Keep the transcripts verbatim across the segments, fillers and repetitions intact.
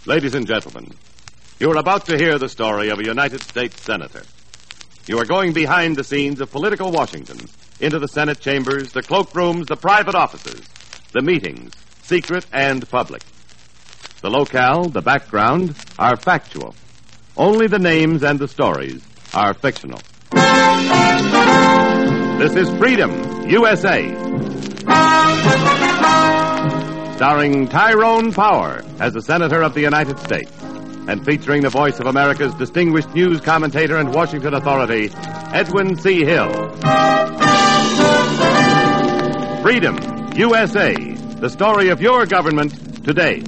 Ladies and gentlemen, you are about to hear the story of a United States Senator. You are going behind the scenes of political Washington, into the Senate chambers, the cloakrooms, the private offices, the meetings, secret and public. The locale, the background, are factual. Only the names and the stories are fictional. This is Freedom, U S A. Starring Tyrone Power as the Senator of the United States, and featuring the voice of America's distinguished news commentator and Washington authority, Edwin C. Hill. Freedom, U S A, the story of your government today.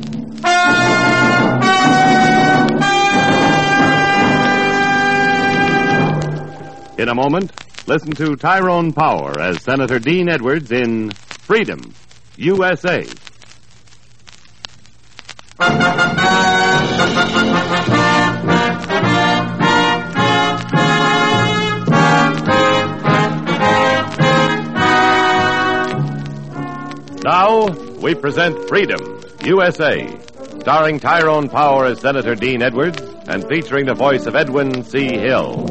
In a moment, listen to Tyrone Power as Senator Dean Edwards in Freedom, U S A. Now, we present Freedom, U S A, starring Tyrone Power as Senator Dean Edwards and featuring the voice of Edwin C. Hill.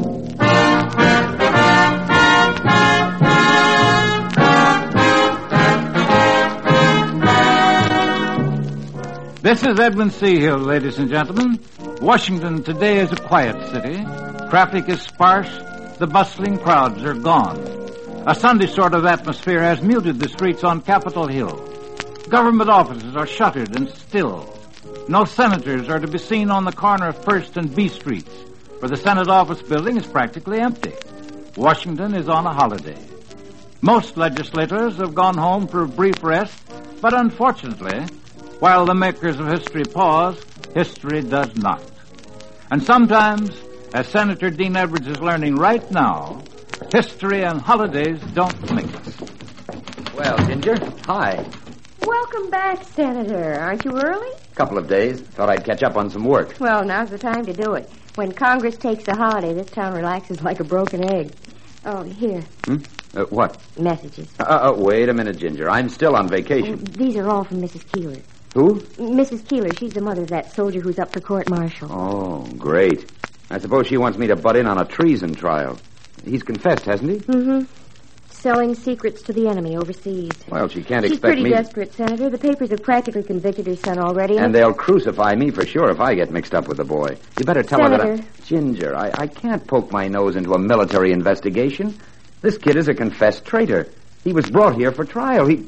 This is Edwin C. Hill, ladies and gentlemen. Washington today is a quiet city. Traffic is sparse. The bustling crowds are gone. A Sunday sort of atmosphere has muted the streets on Capitol Hill. Government offices are shuttered and still. No senators are to be seen on the corner of First and B Streets, for the Senate office building is practically empty. Washington is on a holiday. Most legislators have gone home for a brief rest, but unfortunately, while the makers of history pause, history does not. And sometimes, as Senator Dean Edwards is learning right now, history and holidays don't mix. Well, Ginger, hi. Welcome back, Senator. Aren't you early? Couple of days. Thought I'd catch up on some work. Well, now's the time to do it. When Congress takes a holiday, this town relaxes like a broken egg. Oh, here. Hmm? Uh, what? Messages. Uh, uh, wait a minute, Ginger. I'm still on vacation. These are all from Missus Keeler. Who? Missus Keeler. She's the mother of that soldier who's up for court-martial. Oh, great. I suppose she wants me to butt in on a treason trial. He's confessed, hasn't he? Mm-hmm. Selling secrets to the enemy overseas. Well, she can't She's expect me... She's pretty desperate, Senator. The papers have practically convicted her son already. And, and they'll crucify me for sure if I get mixed up with the boy. You better tell Senator. her that I... Ginger, I, I can't poke my nose into a military investigation. This kid is a confessed traitor. He was brought here for trial. He...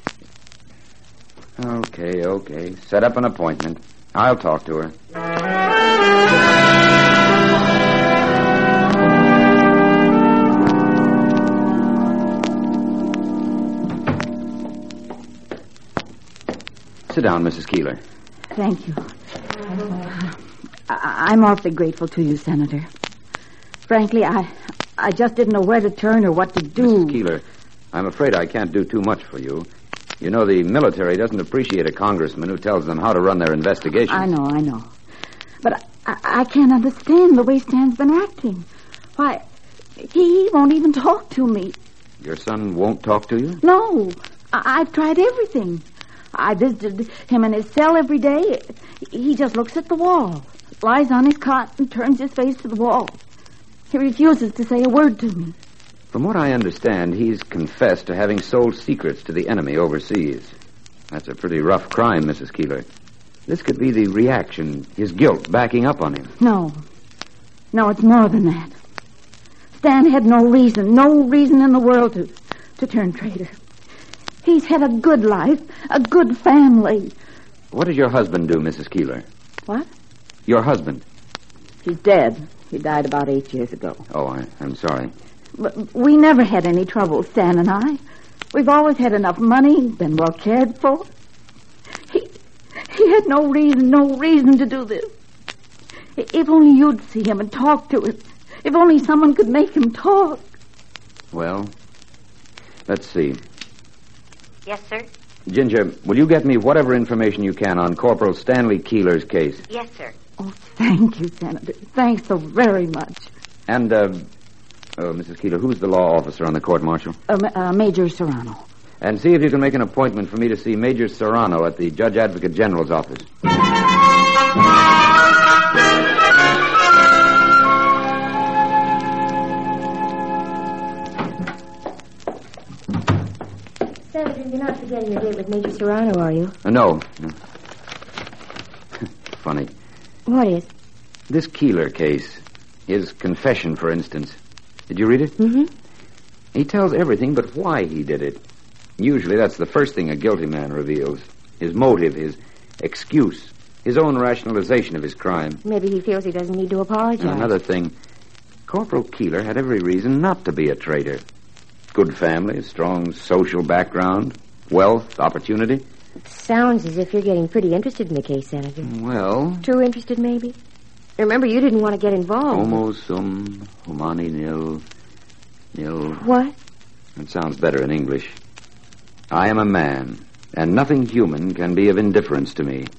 Okay, okay. Set up an appointment. I'll talk to her. Sit down, Missus Keeler. Thank you. I- I'm awfully grateful to you, Senator. Frankly, I I just didn't know where to turn or what to do. Missus Keeler, I'm afraid I can't do too much for you. You know, the military doesn't appreciate a congressman who tells them how to run their investigations. I know, I know. But I, I can't understand the way Stan's been acting. Why, he won't even talk to me. Your son won't talk to you? No. I, I've tried everything. I visited him in his cell every day. He just looks at the wall, lies on his cot, and turns his face to the wall. He refuses to say a word to me. From what I understand, he's confessed to having sold secrets to the enemy overseas. That's a pretty rough crime, Missus Keeler. This could be the reaction, his guilt backing up on him. No. No, it's more than that. Stan had no reason, no reason in the world to, to turn traitor. He's had a good life, a good family. What does your husband do, Missus Keeler? What? Your husband. He's dead. He died about eight years ago. Oh, I, I'm sorry. But we never had any trouble, Stan and I. We've always had enough money, been well cared for. He, he had no reason, no reason to do this. If only you'd see him and talk to him. If only someone could make him talk. Well, let's see. Yes, sir? Ginger, will you get me whatever information you can on Corporal Stanley Keeler's case? Yes, sir. Oh, thank you, Senator. Thanks so very much. And, uh, oh, Missus Keeler, who's the law officer on the court-martial? Uh, uh, Major Serrano. And see if you can make an appointment for me to see Major Serrano at the Judge Advocate General's office. forgetting your date with Major Serrano, are you? Uh, no. Funny. What is? This Keeler case. His confession, for instance. Did you read it? Mm-hmm. He tells everything but why he did it. Usually that's the first thing a guilty man reveals. His motive, his excuse, his own rationalization of his crime. Maybe he feels he doesn't need to apologize. And another thing, Corporal Keeler had every reason not to be a traitor. Good family, strong social background, wealth, opportunity. Sounds as if you're getting pretty interested in the case, Senator. Well... Too interested, maybe? Remember, you didn't want to get involved. Homo sum humani nil... nil... What? It sounds better in English. I am a man, and nothing human can be of indifference to me.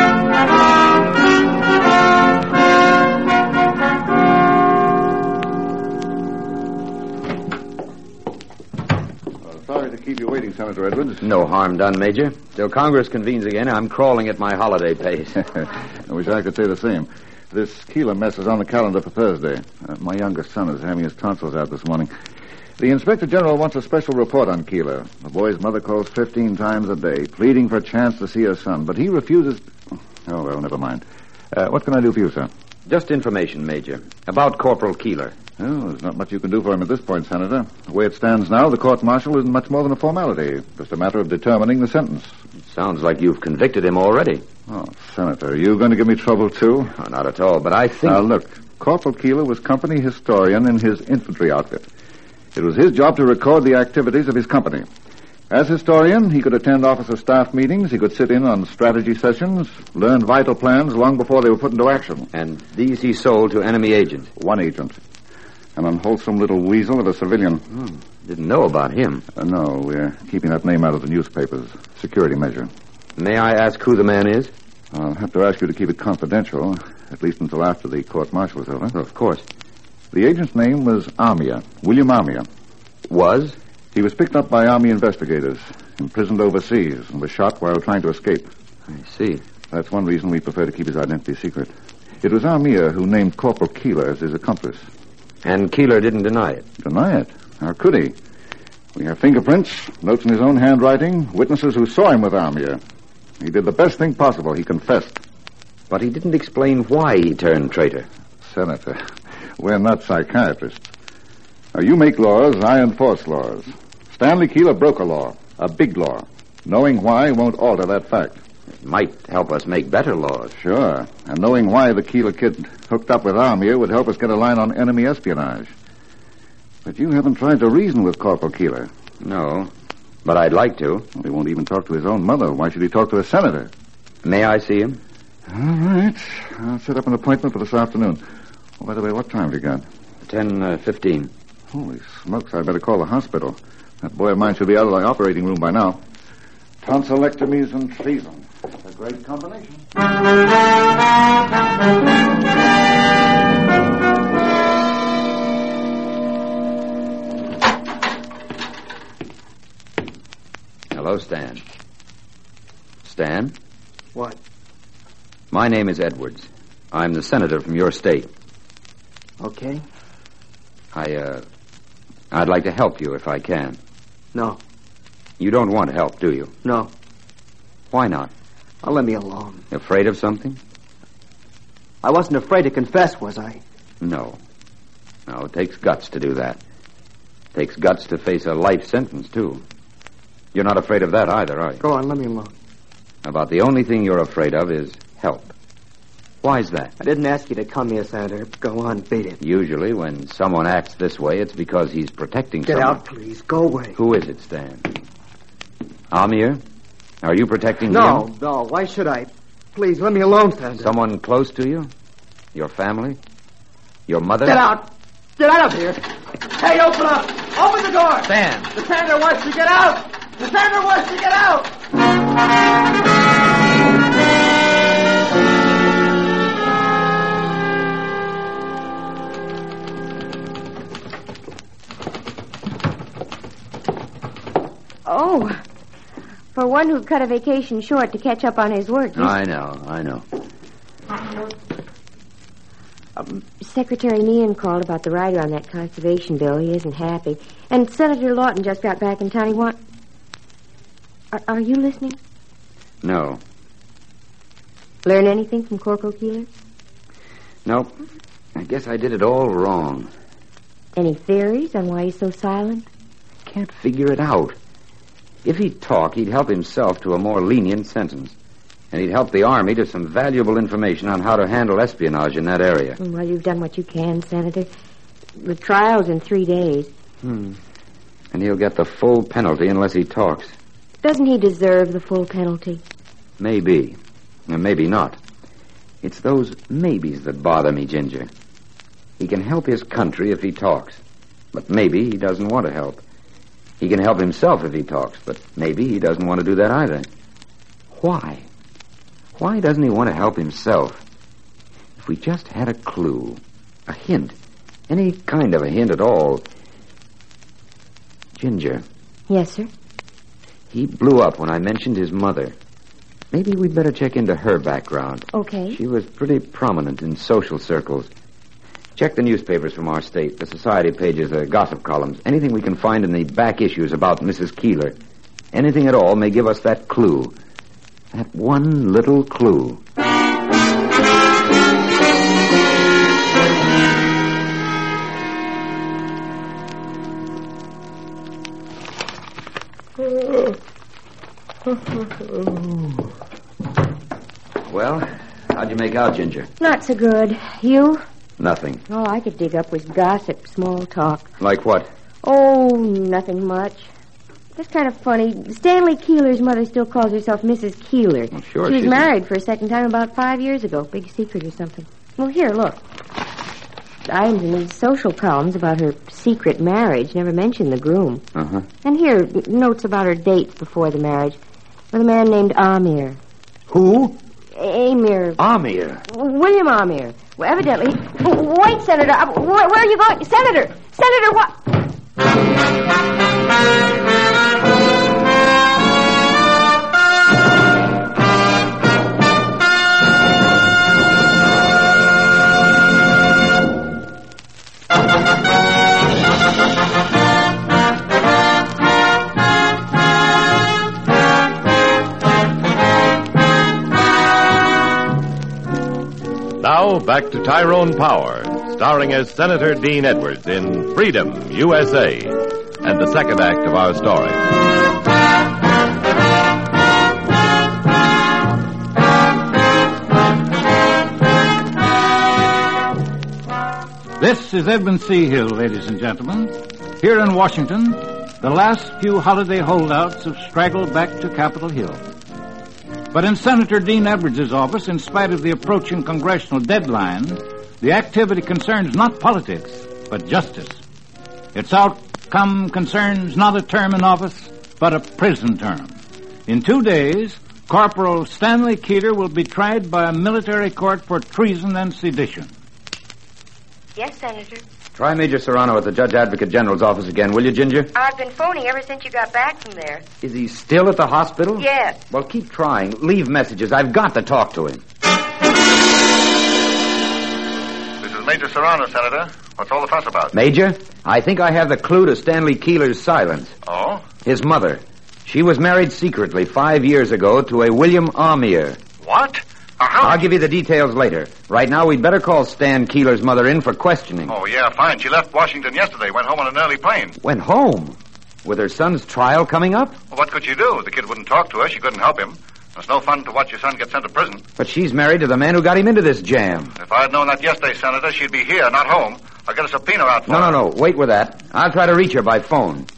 Sorry to keep you waiting, Senator Edwards. No harm done, Major. Till Congress convenes again, I'm crawling at my holiday pace. I wish I could say the same. This Keeler mess is on the calendar for Thursday. Uh, my youngest son is having his tonsils out this morning. The Inspector General wants a special report on Keeler. The boy's mother calls fifteen times a day, pleading for a chance to see her son, but he refuses... Oh, well, never mind. Uh, what can I do for you, sir? Just information, Major, about Corporal Keeler. Oh, there's not much you can do for him at this point, Senator. The way it stands now, the court-martial isn't much more than a formality. Just a matter of determining the sentence. It sounds like you've convicted him already. Oh, Senator, are you going to give me trouble, too? Oh, not at all, but I think... Now, look, Corporal Keeler was company historian in his infantry outfit. It was his job to record the activities of his company. As historian, he could attend officer staff meetings, he could sit in on strategy sessions, learn vital plans long before they were put into action. And these he sold to enemy agents. One agent. An unwholesome little weasel of a civilian. Hmm. Didn't know about him. Uh, no, we're keeping that name out of the newspapers. Security measure. May I ask who the man is? I'll have to ask you to keep it confidential, at least until after the court-martial is over. Oh, of course. The agent's name was Amia, William Amia. Was? He was picked up by Army investigators, imprisoned overseas, and was shot while trying to escape. I see. That's one reason we prefer to keep his identity secret. It was Amia who named Corporal Keeler as his accomplice. And Keeler didn't deny it? Deny it? How could he? We have fingerprints, notes in his own handwriting, witnesses who saw him with Amia. He did the best thing possible. He confessed. But he didn't explain why he turned traitor. Senator, we're not psychiatrists. Now, you make laws, I enforce laws. Stanley Keeler broke a law, a big law. Knowing why won't alter that fact. It might help us make better laws. Sure. And knowing why the Keeler kid hooked up with Amia would help us get a line on enemy espionage. But you haven't tried to reason with Corporal Keeler. No, but I'd like to. Well, he won't even talk to his own mother. Why should he talk to a senator? May I see him? All right. I'll set up an appointment for this afternoon. Oh, by the way, what time have you got? Ten uh, fifteen. Holy smokes, I'd better call the hospital. That boy of mine should be out of the operating room by now. Tonsillectomies and treason. A great combination. Hello, Stan. Stan? What? My name is Edwards. I'm the senator from your state. Okay. I, uh... I'd like to help you if I can. No. You don't want help, do you? No. Why not? Oh, let me alone. Afraid of something? I wasn't afraid to confess, was I? No. No, it takes guts to do that. It takes guts to face a life sentence, too. You're not afraid of that either, are you? Go on, let me alone. About the only thing you're afraid of is help. Why's that? I didn't ask you to come here, Senator. Go on, beat it. Usually, when someone acts this way, it's because he's protecting Get someone. out, please. Go away. Who is it, Stan? Amir? Are you protecting No, him? no. Why should I? Please, let me alone, Senator. Someone close to you? Your family? Your mother? Get out. Get out of here. Hey, open up. Open the door. Stan. The senator wants to get out. The senator wants to get out. Oh, for one who cut a vacation short to catch up on his work. This... I know, I know. Um, Secretary Meehan called about the writer on that conservation bill. He isn't happy. And Senator Lawton just got back in town. He want... Are, are you listening? No. Learn anything from Corporal Keeler? Nope. I guess I did it all wrong. Any theories on why he's so silent? Can't figure it out. If he'd talk, he'd help himself to a more lenient sentence. And he'd help the Army to some valuable information on how to handle espionage in that area. Well, you've done what you can, Senator. The trial's in three days. Hmm. And he'll get the full penalty unless he talks. Doesn't he deserve the full penalty? Maybe. Or maybe not. It's those maybes that bother me, Ginger. He can help his country if he talks. But maybe he doesn't want to help. He can help himself if he talks, but maybe he doesn't want to do that either. Why? Why doesn't he want to help himself? If we just had a clue, a hint, any kind of a hint at all. Ginger. Yes, sir? He blew up when I mentioned his mother. Maybe we'd better check into her background. Okay. She was pretty prominent in social circles. Check the newspapers from our state, the society pages, the gossip columns. Anything we can find in the back issues about Missus Keeler. Anything at all may give us that clue. That one little clue. Well, how'd you make out, Ginger? Not so good. You? Nothing. All I could dig up was gossip, small talk. Like what? Oh, nothing much. Just kind of funny. Stanley Keeler's mother still calls herself Missus Keeler. Well, sure she was she's- married for a second time about five years ago. Big secret or something. Well, here, look. Items in these social columns about her secret marriage never mention the groom. Uh-huh. And here, n- notes about her dates before the marriage with a man named Amir. Who? Amir. Amir. William Amir. Well, evidently... Wait, Senator. Uh, Where, where are you going? Senator! Senator, what... Now, back to Tyrone Power, starring as Senator Dean Edwards in Freedom, U S A, and the second act of our story. This is Edmund C. Hill, ladies and gentlemen. Here in Washington, the last few holiday holdouts have straggled back to Capitol Hill. But in Senator Dean Edwards' office, in spite of the approaching congressional deadline, the activity concerns not politics, but justice. Its outcome concerns not a term in office, but a prison term. In two days, Corporal Stanley Keeler will be tried by a military court for treason and sedition. Yes, Senator. Try Major Serrano at the Judge Advocate General's office again, will you, Ginger? I've been phoning ever since you got back from there. Is he still at the hospital? Yes. Well, keep trying. Leave messages. I've got to talk to him. This is Major Serrano, Senator. What's all the fuss about? Major, I think I have the clue to Stanley Keeler's silence. Oh? His mother. She was married secretly five years ago to a William Amir. What? Uh, how? I'll give you the details later. Right now, we'd better call Stan Keeler's mother in for questioning. Oh, yeah, fine. She left Washington yesterday, went home on an early plane. Went home? With her son's trial coming up? Well, what could she do? The kid wouldn't talk to her. She couldn't help him. It's no fun to watch your son get sent to prison. But she's married to the man who got him into this jam. If I had known that yesterday, Senator, she'd be here, not home. I'll get a subpoena out for No, her. no, no. Wait with that. I'll try to reach her by phone.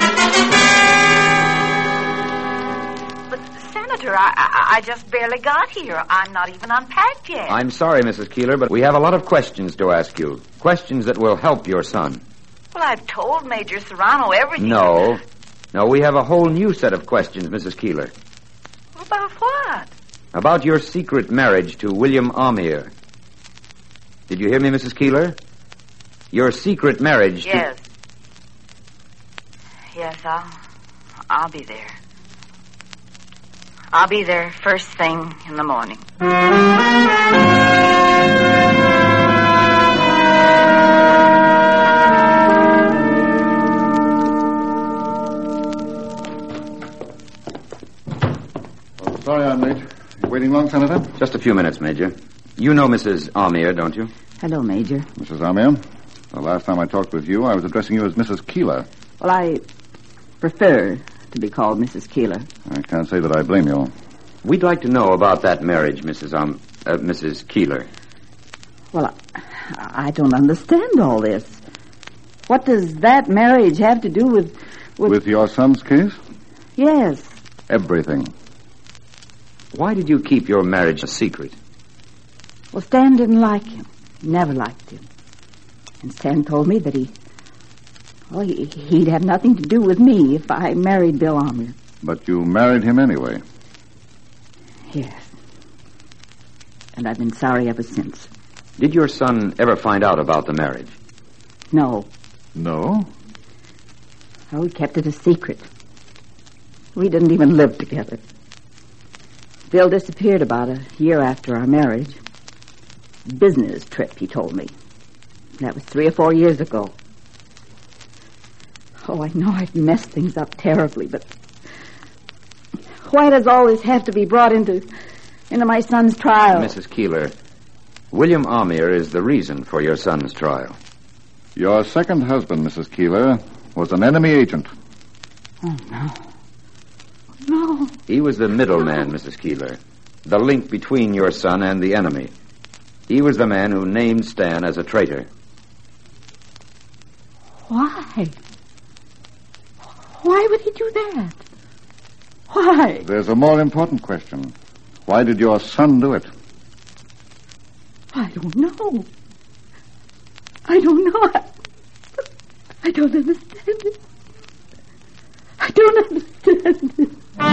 But, Senator, I, I, I just barely got here. I'm not even unpacked yet. I'm sorry, Missus Keeler, but we have a lot of questions to ask you. Questions that will help your son. Well, I've told Major Serrano everything. No. No, we have a whole new set of questions, Missus Keeler. About what? About your secret marriage to William Amir. Did you hear me, Missus Keeler? Your secret marriage to... Yes. Yes, I'll... I'll be there. I'll be there first thing in the morning. long, Senator? Just a few minutes, Major. You know Missus Amir, don't you? Hello, Major. Missus Amir, the last time I talked with you, I was addressing you as Missus Keeler. Well, I prefer to be called Missus Keeler. I can't say that I blame you. We'd like to know about that marriage, Missus Um, uh, Missus Keeler. Well, I, I don't understand all this. What does that marriage have to do with... With, With your son's case? Yes. Everything. Why did you keep your marriage a secret? Well, Stan didn't like him. Never liked him. And Stan told me that he... Well, he, he'd have nothing to do with me if I married Bill Amir. But you married him anyway. Yes. And I've been sorry ever since. Did your son ever find out about the marriage? No. No? Oh, we kept it a secret. We didn't even live together. Bill disappeared about a year after our marriage. Business trip, he told me. That was three or four years ago. Oh, I know I've messed things up terribly, but why does all this have to be brought into into my son's trial? Missus Keeler, William Amir is the reason for your son's trial. Your second husband, Missus Keeler, was an enemy agent. Oh, no. No. He was the middleman, Missus Keeler. The link between your son and the enemy. He was the man who named Stan as a traitor. Why? Why would he do that? Why? There's a more important question. Why did your son do it? I don't know. I don't know. I, I don't understand it. I don't understand it.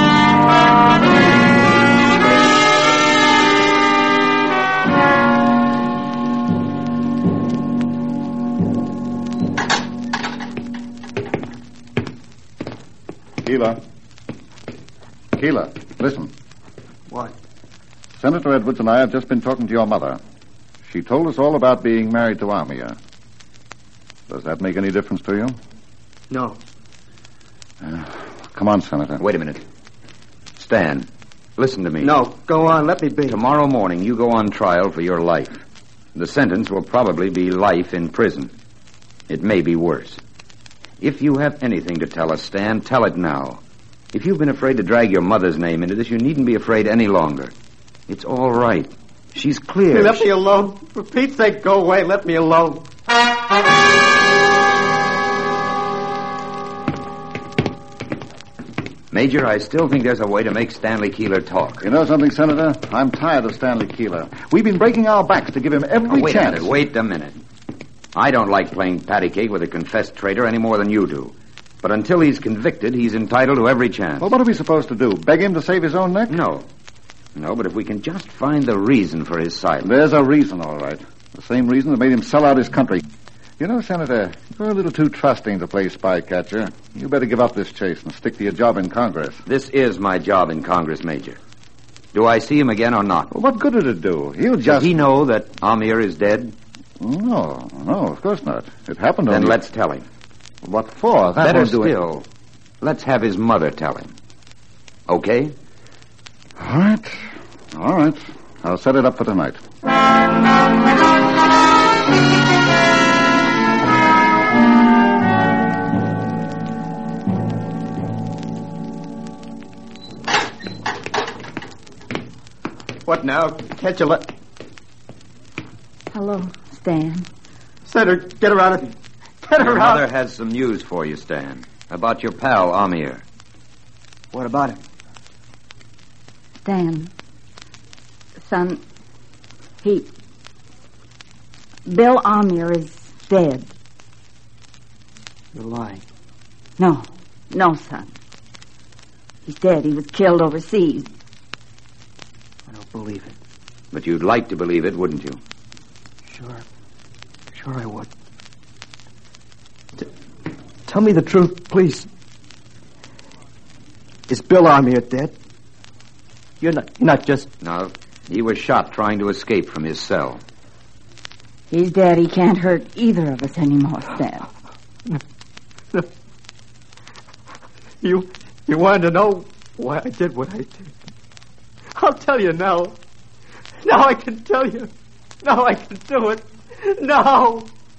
Keeler. Keeler, listen. What? Senator Edwards and I have just been talking to your mother. She told us all about being married to Amir. Does that make any difference to you? No. Uh, come on, Senator. Wait a minute. Stan, listen to me. No, go on. Let me be. Tomorrow morning, you go on trial for your life. The sentence will probably be life in prison. It may be worse. If you have anything to tell us, Stan, tell it now. If you've been afraid to drag your mother's name into this, you needn't be afraid any longer. It's all right. She's clear. Hey, let me alone. For Pete's sake, go away. Let me alone. Major, I still think there's a way to make Stanley Keeler talk. You know something, Senator? I'm tired of Stanley Keeler. We've been breaking our backs to give him every Oh, wait chance. a minute. Wait a minute. I don't like playing patty cake with a confessed traitor any more than you do. But until he's convicted, he's entitled to every chance. Well, what are we supposed to do? Beg him to save his own neck? No. No, but if we can just find the reason for his silence. There's a reason, all right. The same reason that made him sell out his country. You know, Senator, you're a little too trusting to play spy catcher. You better give up this chase and stick to your job in Congress. This is my job in Congress, Major. Do I see him again or not? Well, what good did it do? He'll Does just... he know that Amir is dead? No, no, of course not. It happened Then only... let's tell him. What for? That Better won't do it. still, let's have his mother tell him. Okay? All right. All right. I'll set it up for tonight. What now? Catch a let. Hello, Stan. Senator, get her out of here. Get her Your out. mother has some news for you, Stan. About your pal, Amir. What about him? Stan. Son, he... Bill Amir is dead. You're lying. No, no, son. He's dead. He was killed overseas. I don't believe it. But you'd like to believe it, wouldn't you? Sure. Sure I would. T- tell me the truth, please. Is Bill Amir dead? You're not, you're not just... No, he was shot trying to escape from his cell. He's dead. He can't hurt either of us anymore, Stan. You, you wanted to know why I did what I did. I'll tell you now. Now I can tell you. Now I can do it. Now.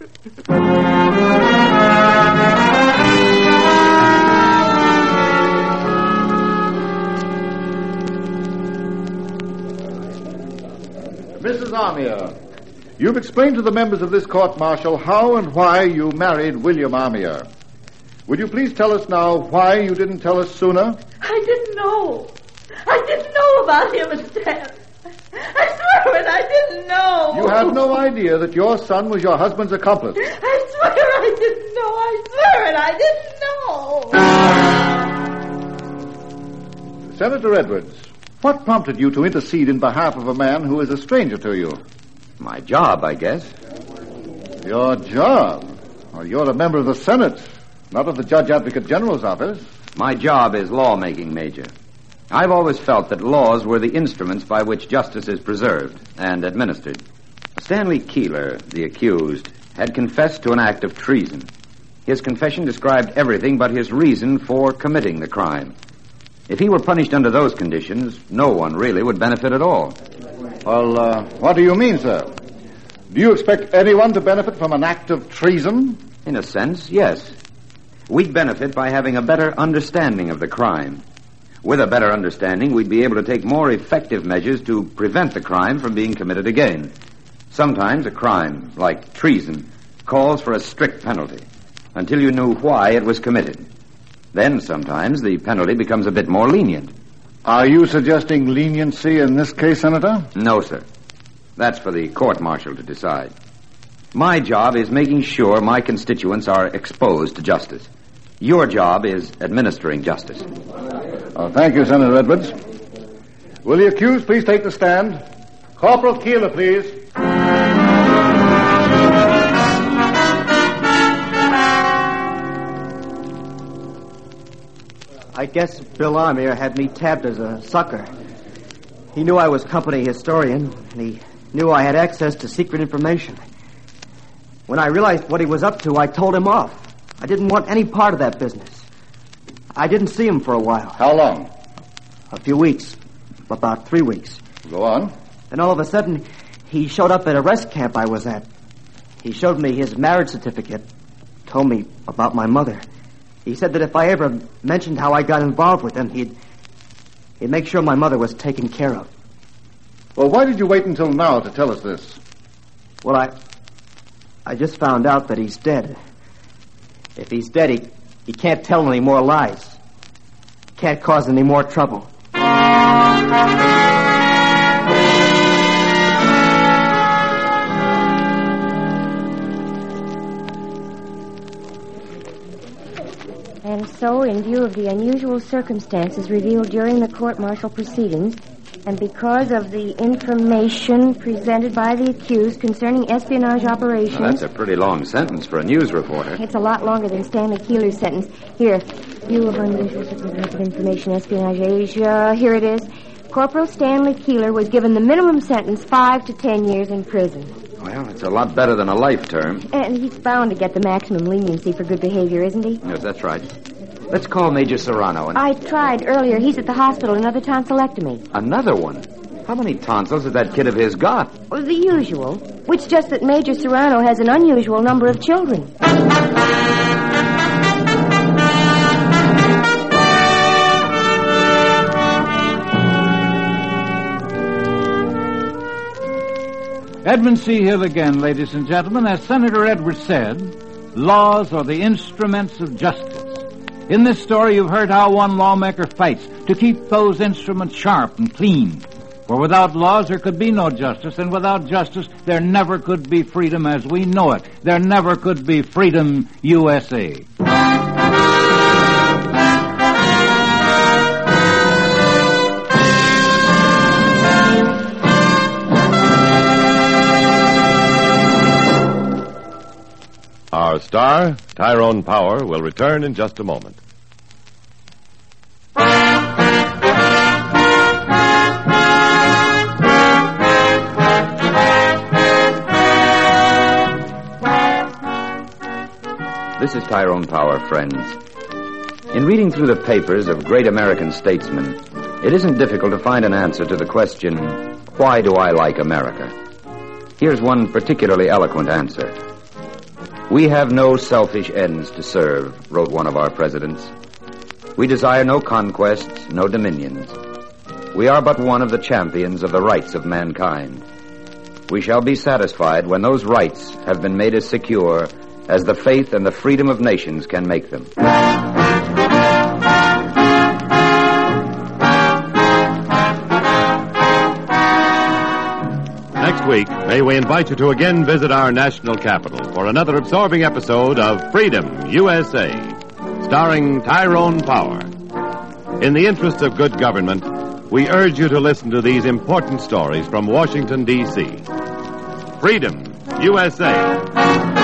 Missus Armier, you've explained to the members of this court-martial how and why you married William Armier. Would you please tell us now why you didn't tell us sooner? I didn't know. I didn't know about him and Stan. I swear it, I didn't know. You had no idea that your son was your husband's accomplice. I swear I didn't know. I swear it, I didn't know. Senator Edwards, what prompted you to intercede in behalf of a man who is a stranger to you? My job, I guess. Your job? Well, you're a member of the Senate, not of the Judge Advocate General's office. My job is lawmaking, Major. I've always felt that laws were the instruments by which justice is preserved and administered. Stanley Keeler, the accused, had confessed to an act of treason. His confession described everything but his reason for committing the crime. If he were punished under those conditions, no one really would benefit at all. Well, uh, what do you mean, sir? Do you expect anyone to benefit from an act of treason? In a sense, yes. We'd benefit by having a better understanding of the crime. With a better understanding, we'd be able to take more effective measures to prevent the crime from being committed again. Sometimes a crime, like treason, calls for a strict penalty until you knew why it was committed. Then sometimes the penalty becomes a bit more lenient. Are you suggesting leniency in this case, Senator? No, sir. That's for the court-martial to decide. My job is making sure my constituents are exposed to justice. Your job is administering justice. Oh, thank you, Senator Edwards. Will the accused please take the stand? Corporal Keeler, please. I guess Bill Armier had me tabbed as a sucker. He knew I was company historian, and he knew I had access to secret information. When I realized what he was up to, I told him off. I didn't want any part of that business. I didn't see him for a while. How long? A few weeks. About three weeks. Go on. Then all of a sudden, he showed up at a rest camp I was at. He showed me his marriage certificate, told me about my mother. He said that if I ever mentioned how I got involved with him, he'd, he'd make sure my mother was taken care of. Well, why did you wait until now to tell us this? Well, I... I just found out that he's dead. If he's dead, he, he can't tell any more lies. Can't cause any more trouble. And so, in view of the unusual circumstances revealed during the court-martial proceedings, and because of the information presented by the accused concerning espionage operations... Well, that's a pretty long sentence for a news reporter. It's a lot longer than Stanley Keeler's sentence. Here, view of unusual circumstances of information, espionage, Asia. Here it is. Corporal Stanley Keeler was given the minimum sentence, five to ten years in prison. Well, it's a lot better than a life term. And he's bound to get the maximum leniency for good behavior, isn't he? Yes, that's right. Let's call Major Serrano. And... I tried earlier. He's at the hospital. Another tonsillectomy. Another one? How many tonsils has that kid of his got? Well, the usual. Which just that Major Serrano has an unusual number of children. Edmund C. Hill again, ladies and gentlemen. As Senator Edwards said, laws are the instruments of justice. In this story, you've heard how one lawmaker fights to keep those instruments sharp and clean. For without laws, there could be no justice, and without justice, there never could be freedom as we know it. There never could be freedom, U S A. Our star, Tyrone Power, will return in just a moment. This is Tyrone Power, friends. In reading through the papers of great American statesmen, It isn't difficult to find an answer to the question, why do I like America? Here's one particularly eloquent answer. We have no selfish ends to serve, wrote one of our presidents. We desire no conquests, no dominions. We are but one of the champions of the rights of mankind. We shall be satisfied when those rights have been made as secure as the faith and the freedom of nations can make them. Next week, may we invite you to again visit our national capital for another absorbing episode of Freedom, U S A, starring Tyrone Power. In the interest of good government, we urge you to listen to these important stories from Washington, D C Freedom, U S A.